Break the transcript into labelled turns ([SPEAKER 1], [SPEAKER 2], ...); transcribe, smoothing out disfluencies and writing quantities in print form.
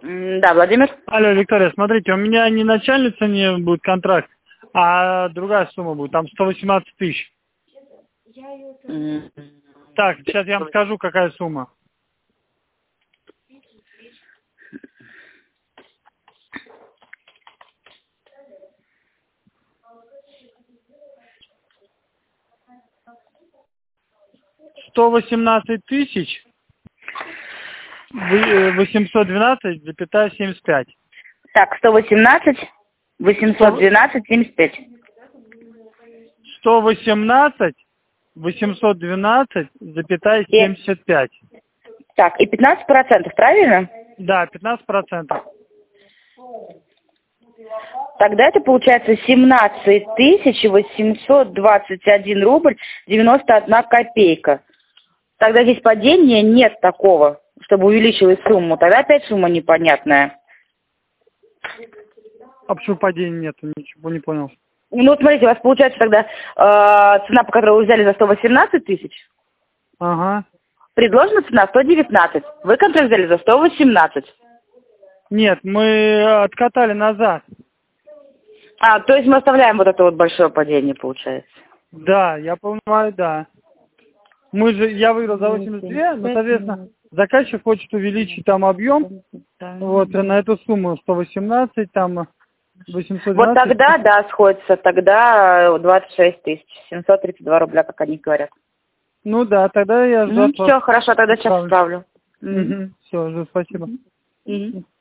[SPEAKER 1] Да, Владимир.
[SPEAKER 2] Алло, Виктория, смотрите, у меня не начальной цене будет контракт, а другая сумма будет, там 118 тысяч. Так, сейчас я вам скажу, какая сумма. $118 812,75.
[SPEAKER 1] Так, 118 812,75.
[SPEAKER 2] 118 812,75.
[SPEAKER 1] Так, и 15%, правильно?
[SPEAKER 2] Да, 15%.
[SPEAKER 1] Тогда это получается 17 821 рубль 91 копейка. Тогда здесь падения нет такого, чтобы увеличилась сумму. Тогда опять сумма непонятная.
[SPEAKER 2] А почему падения нет? Ничего не понял.
[SPEAKER 1] Ну вот смотрите, у вас получается тогда цена, по которой вы взяли за 118 тысяч.
[SPEAKER 2] Ага.
[SPEAKER 1] Предложена цена 119. Вы контракт взяли за 118.
[SPEAKER 2] Нет, мы откатали назад.
[SPEAKER 1] То есть мы оставляем вот это вот большое падение, получается.
[SPEAKER 2] Да, я понимаю, да. Я выиграл за 82, но, соответственно, заказчик хочет увеличить там объем, вот, на эту сумму 118, там 812.
[SPEAKER 1] Вот тогда, да, сходится, тогда 26 732 рубля, как они говорят.
[SPEAKER 2] Ну да, тогда я...
[SPEAKER 1] Все, хорошо, тогда сейчас справлю.
[SPEAKER 2] Все, спасибо.